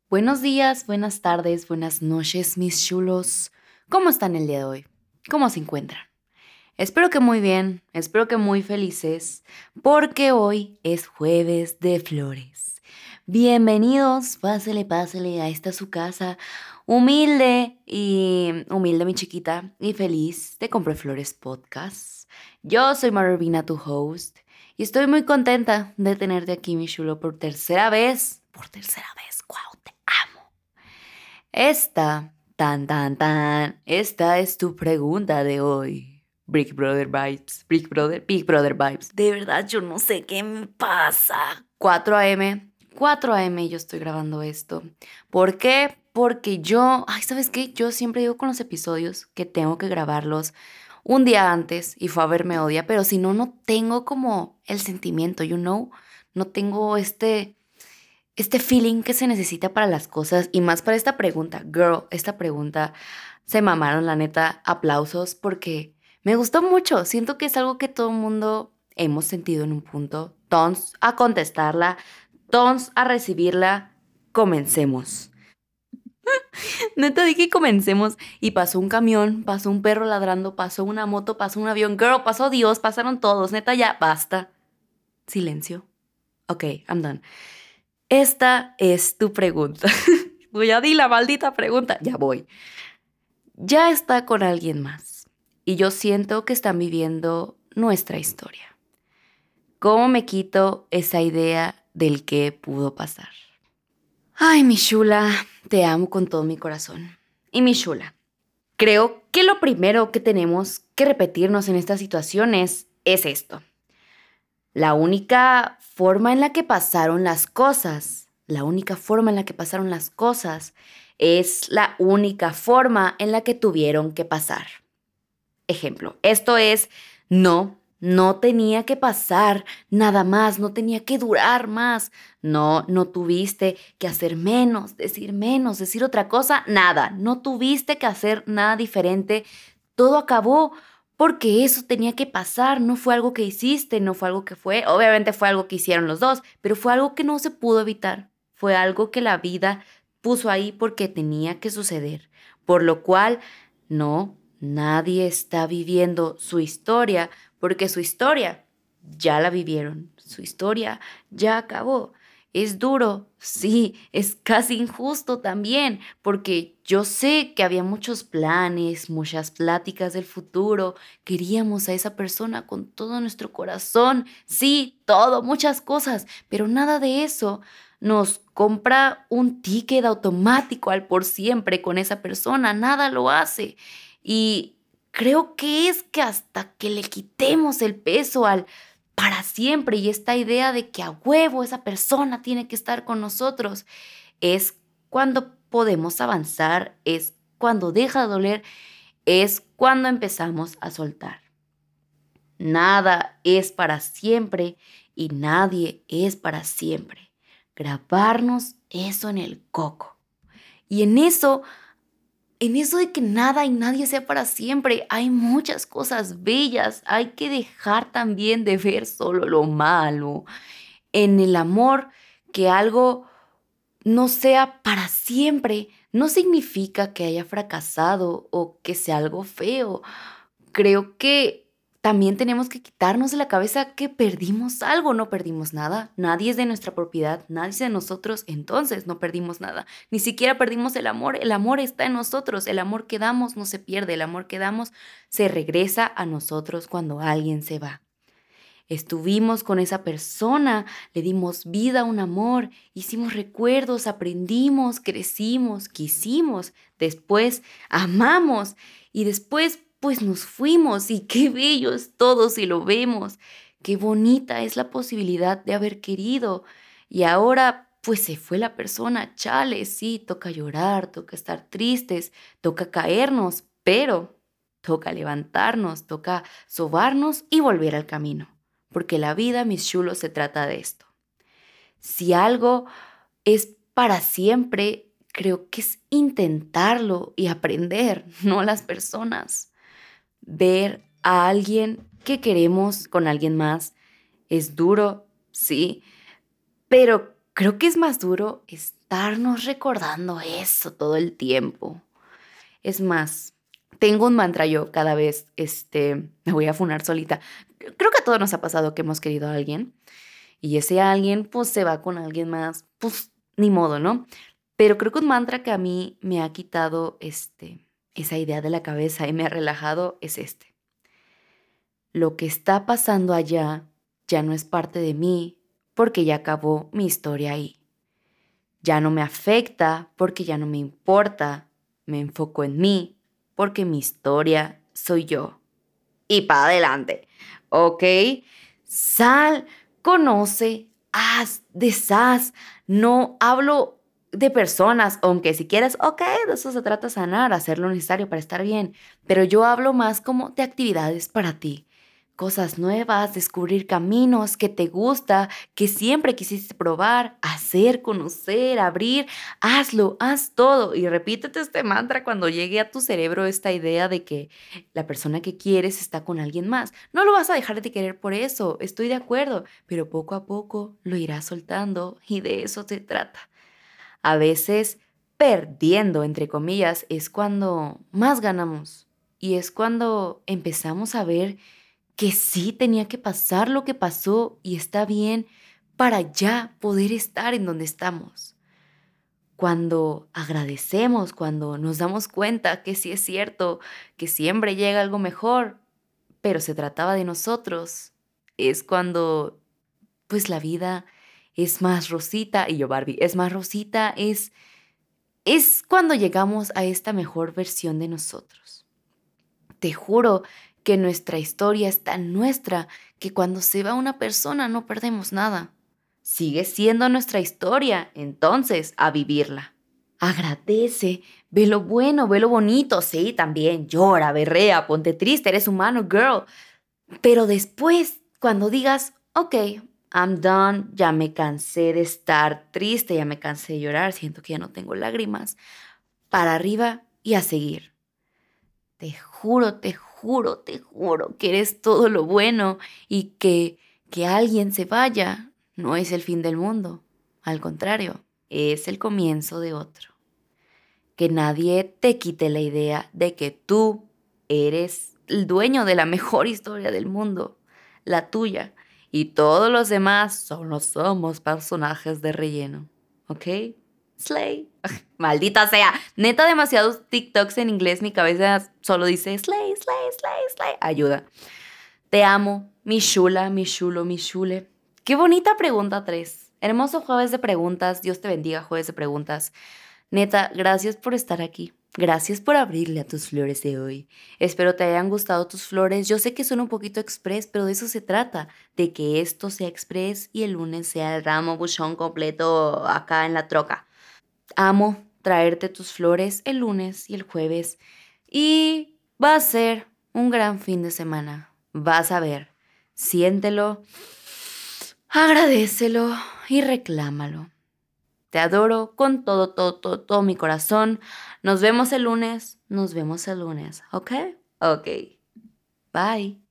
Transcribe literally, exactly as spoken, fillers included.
Buenos días, buenas tardes, buenas noches, mis chulos. ¿Cómo están el día de hoy? ¿Cómo se encuentran? Espero que muy bien, espero que muy felices, porque hoy es jueves de flores. Bienvenidos, pásele, pásele a esta su casa, humilde y humilde mi chiquita y feliz de Compré Flores Podcast. Yo soy Marvina, tu host, y estoy muy contenta de tenerte aquí, mi chulo, por tercera vez. Por tercera vez, guau, te amo. Esta, tan, tan, tan, esta es tu pregunta de hoy. Big Brother Vibes, Big Brother, Big Brother Vibes. De verdad, yo no sé qué me pasa. cuatro a eme, cuatro a eme yo estoy grabando esto. ¿Por qué? Porque yo, ay, ¿sabes qué? Yo siempre digo con los episodios que tengo que grabarlos un día antes y fue a ver Me Odia, pero si no, no tengo como el sentimiento, you know? No tengo este este feeling que se necesita para las cosas y más para esta pregunta. Girl, esta pregunta se mamaron, la neta, aplausos porque me gustó mucho. Siento que es algo que todo el mundo hemos sentido en un punto. Tons a contestarla, tons a recibirla. Comencemos. Neta, dije comencemos y pasó un camión, pasó un perro ladrando, pasó una moto, pasó un avión. Girl, pasó Dios, pasaron todos. Neta, ya, basta. Silencio. Ok, I'm done. Esta es tu pregunta. Voy a di la maldita pregunta. Ya voy. Ya está con alguien más. Y yo siento que están viviendo nuestra historia. ¿Cómo me quito esa idea del que pudo pasar? Ay, mi chula, te amo con todo mi corazón. Y mi chula, creo que lo primero que tenemos que repetirnos en estas situaciones es esto. La única forma en la que pasaron las cosas, la única forma en la que pasaron las cosas es la única forma en la que tuvieron que pasar. Ejemplo, esto es, no, no tenía que pasar nada más, no tenía que durar más. No, no tuviste que hacer menos, decir menos, decir otra cosa, nada. No tuviste que hacer nada diferente. Todo acabó porque eso tenía que pasar, no fue algo que hiciste, no fue algo que fue, obviamente fue algo que hicieron los dos, pero fue algo que no se pudo evitar, fue algo que la vida puso ahí porque tenía que suceder, por lo cual no, nadie está viviendo su historia porque su historia ya la vivieron, su historia ya acabó. Es duro, sí, es casi injusto también, porque yo sé que había muchos planes, muchas pláticas del futuro, queríamos a esa persona con todo nuestro corazón, sí, todo, muchas cosas, pero nada de eso nos compra un ticket automático al por siempre con esa persona, nada lo hace. Y creo que es que hasta que le quitemos el peso al para siempre y esta idea de que a huevo esa persona tiene que estar con nosotros, es cuando podemos avanzar, es cuando deja de doler, es cuando empezamos a soltar. Nada es para siempre y nadie es para siempre. Grabarnos eso en el coco. Y en eso En eso de que nada y nadie sea para siempre, hay muchas cosas bellas. Hay que dejar también de ver solo lo malo. En el amor, que algo no sea para siempre, no significa que haya fracasado o que sea algo feo. Creo que también tenemos que quitarnos de la cabeza que perdimos algo, no perdimos nada. Nadie es de nuestra propiedad, nadie es de nosotros, entonces no perdimos nada. Ni siquiera perdimos el amor, el amor está en nosotros, el amor que damos no se pierde, el amor que damos se regresa a nosotros cuando alguien se va. Estuvimos con esa persona, le dimos vida a un amor, hicimos recuerdos, aprendimos, crecimos, quisimos, después amamos y después pues nos fuimos y qué bello es todo si lo vemos, qué bonita es la posibilidad de haber querido y ahora pues se fue la persona, chale, sí, toca llorar, toca estar tristes, toca caernos, pero toca levantarnos, toca sobarnos y volver al camino. Porque la vida, mis chulos, se trata de esto. Si algo es para siempre, creo que es intentarlo y aprender, no las personas. Ver a alguien que queremos con alguien más es duro, sí, pero creo que es más duro es estarnos recordando eso todo el tiempo. Es más, tengo un mantra yo cada vez, este, me voy a funar solita. Creo que a todos nos ha pasado que hemos querido a alguien y ese alguien pues se va con alguien más, pues ni modo, ¿no? Pero creo que un mantra que a mí me ha quitado este, esa idea de la cabeza y me ha relajado es este. Lo que está pasando allá ya no es parte de mí porque ya acabó mi historia ahí. Ya no me afecta porque ya no me importa. Me enfoco en mí porque mi historia soy yo. Y para adelante, ¿ok? Sal, conoce, haz, deshaz. No hablo de personas, aunque si quieres, ok, de eso se trata sanar, hacer lo necesario para estar bien. Pero yo hablo más como de actividades para ti. Cosas nuevas, descubrir caminos que te gusta, que siempre quisiste probar, hacer, conocer, abrir. Hazlo, haz todo y repítete este mantra cuando llegue a tu cerebro esta idea de que la persona que quieres está con alguien más. No lo vas a dejar de querer por eso, estoy de acuerdo, pero poco a poco lo irás soltando y de eso se trata. A veces perdiendo, entre comillas, es cuando más ganamos y es cuando empezamos a ver que sí tenía que pasar lo que pasó y está bien para ya poder estar en donde estamos. Cuando agradecemos, cuando nos damos cuenta que sí es cierto, que siempre llega algo mejor, pero se trataba de nosotros, es cuando pues la vida es más rosita, y yo Barbie, es más rosita, es, es cuando llegamos a esta mejor versión de nosotros. Te juro que nuestra historia es tan nuestra que cuando se va una persona no perdemos nada. Sigue siendo nuestra historia, entonces a vivirla. Agradece, ve lo bueno, ve lo bonito, sí, también llora, berrea, ponte triste, eres humano, girl. Pero después, cuando digas, ok, I'm done, ya me cansé de estar triste, ya me cansé de llorar, siento que ya no tengo lágrimas, para arriba y a seguir. Te juro, te juro, te juro que eres todo lo bueno y que que alguien se vaya no es el fin del mundo. Al contrario, es el comienzo de otro. Que nadie te quite la idea de que tú eres el dueño de la mejor historia del mundo, la tuya, y todos los demás solo somos personajes de relleno, ¿ok? Slay. Maldita sea. Neta, demasiados TikToks en inglés. Mi cabeza solo dice slay, slay, slay, slay. Ayuda. Te amo, mi chula, mi chulo, mi chule. Qué bonita pregunta tres. Hermoso jueves de preguntas. Dios te bendiga, jueves de preguntas. Neta, gracias por estar aquí. Gracias por abrirle a tus flores de hoy. Espero te hayan gustado tus flores. Yo sé que son un poquito express, pero de eso se trata. De que esto sea express y el lunes sea el ramo buchón completo acá en la troca. Amo traerte tus flores el lunes y el jueves y va a ser un gran fin de semana. Vas a ver, siéntelo, agradécelo y reclámalo. Te adoro con todo, todo, todo, todo mi corazón. Nos vemos el lunes, nos vemos el lunes, ¿ok? Ok. Bye.